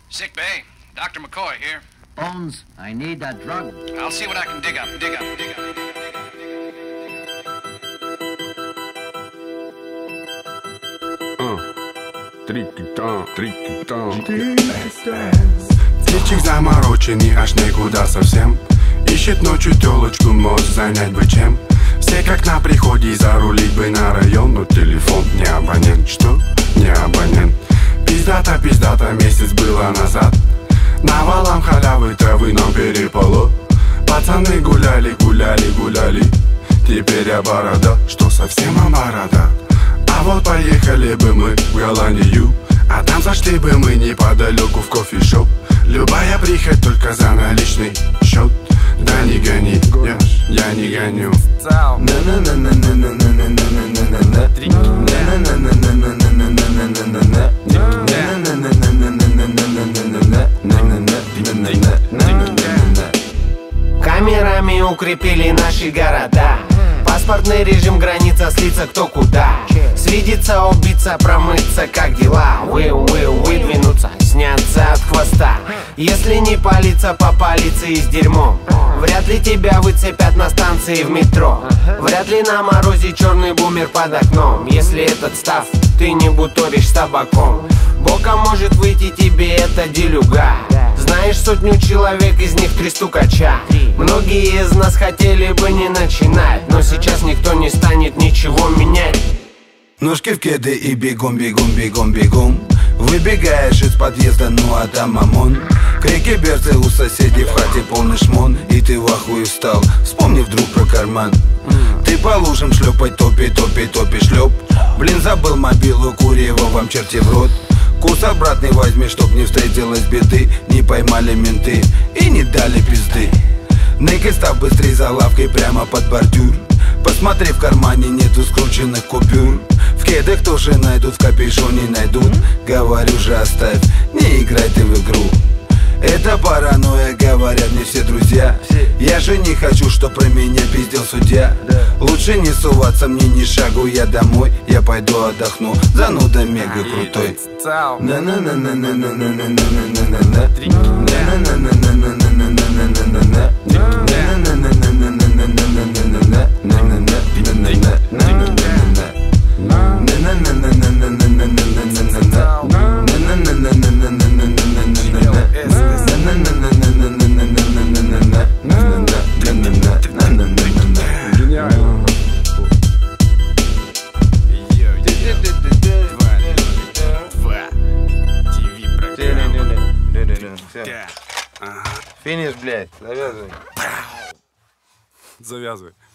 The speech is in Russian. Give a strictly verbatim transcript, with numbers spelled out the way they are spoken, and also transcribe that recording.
Sick bay. Doctor McCoy here. Bones, I need that drug. I'll see what I can dig up, dig up, dig up. Трики-тан, трики-тан. Птичек замороченный аж никуда совсем. Ищет ночью телочку, может занять бы чем. Все как на приходе, зарулить бы на район. Но телефон не абонент, что? Не абонент. Пиздата, пиздата, месяц было назад. Навалом халявы, травы нам перепало. Пацаны гуляли, гуляли, гуляли. Теперь я борода, что совсем а борода. А вот поехали бы мы в Голландию, а там зашли бы мы неподалеку в кофешоп. Любая прихоть только за наличный счет. Да не гони, я, я не гоню. Камерами укрепили наши города. Паспортный режим, граница, слиться кто куда. Свидеться, убиться, промыться, как дела. Вы, вы, выдвинуться, сняться от хвоста. Если не палиться по полиции с дерьмом, вряд ли тебя выцепят на станции в метро. Вряд ли на морозе черный бумер под окном. Если этот став, ты не буторишь с табаком. Боком может выйти тебе эта делюга. Знаешь сотню человек, из них три стукача. Многие из нас хотели бы не начинать, но сейчас никто не станет ничего менять. Ножки в кеды и бегом, бегом, бегом, бегом. Выбегаешь из подъезда, ну а там ОМОН. Крики берцы у соседей, в хате полный шмон. И ты в ахуе встал, вспомни вдруг про карман. Ты по лужам шлепать, топи, топи, топи, шлеп. Блин, забыл мобилу, курево вам черти в рот. Курс обратный возьми, чтоб не встретилось беды. Не поймали менты и не дали пизды. Ныкай, став быстрей за лавкой прямо под бордюр. Посмотри, в кармане нету скрученных купюр. В кедах тоже найдут, в капюшоне найдут. Говорю же, оставь, не играй ты в игру. Это паранойя, говорят мне все друзья. Я же не хочу, чтоб про меня пиздел судья. Лучше не суваться мне ни шагу, я домой. Я пойду отдохну, зануда мега крутой. Финиш, блядь, завязывай. Завязывай.